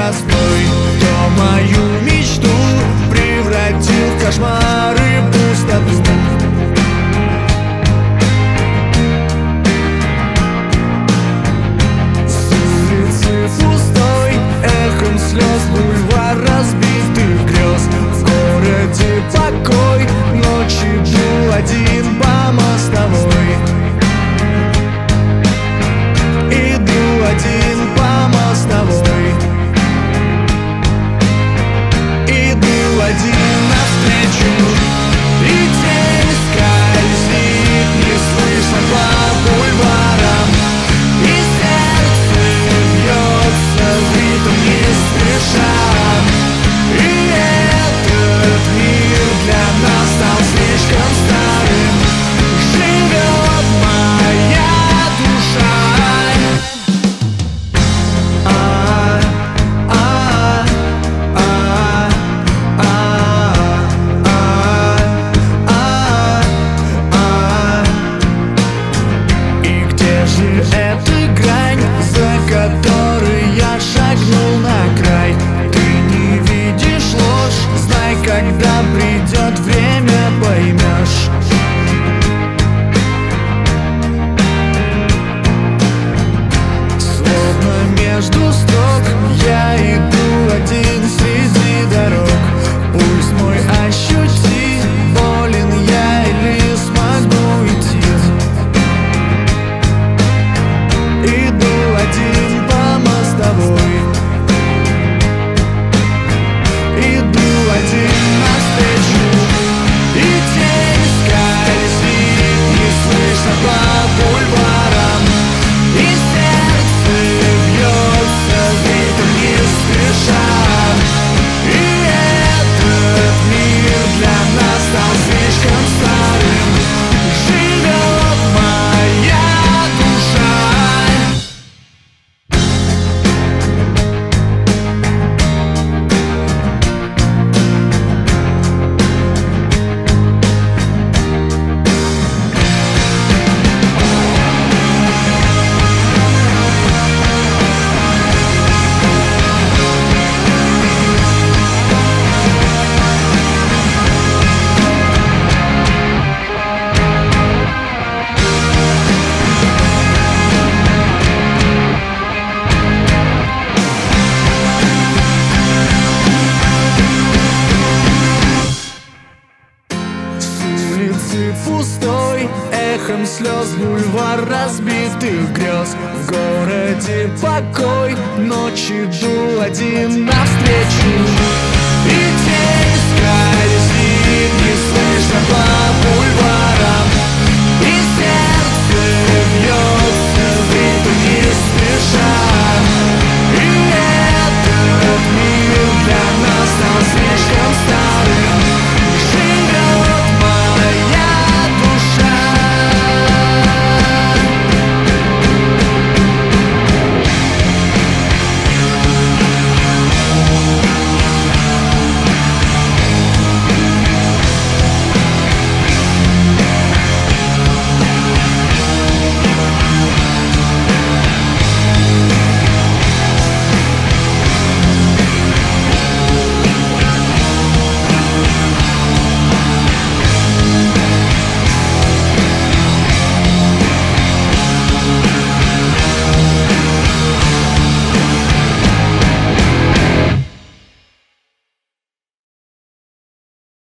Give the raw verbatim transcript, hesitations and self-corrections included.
простой, кто мою мечту превратил в кошмар и пустоту. С улицы пустой, эхом слез бульвар разбитых грез. В городе покой, ночью иду один по мостовой. Иду один по мостовой. Иду один навстречу, и тень скользит неслышно по бульварам, и сердце бьется в ритм не спеша. И этот мир для нас стал слишком старым. Живет моя душа. Эта грань, за которой я шагнул на край. Ты не видишь ложь, знай, когда придет время, поймешь. Словно между строк я иду один среди дорог. Пульс мой ощути, болен я или смогу идти. Иду один по мостовой. Иду один навстречу, и тень скользит неслышно по бульварам, и сердце бьется в ритм не спеша. И этот мир для нас стал слишком старым. Живет моя душа. Пустой, эхом слез бульвар разбитых грез. В городе покой, ночью иду один навстречу, и тень скользит неслышно по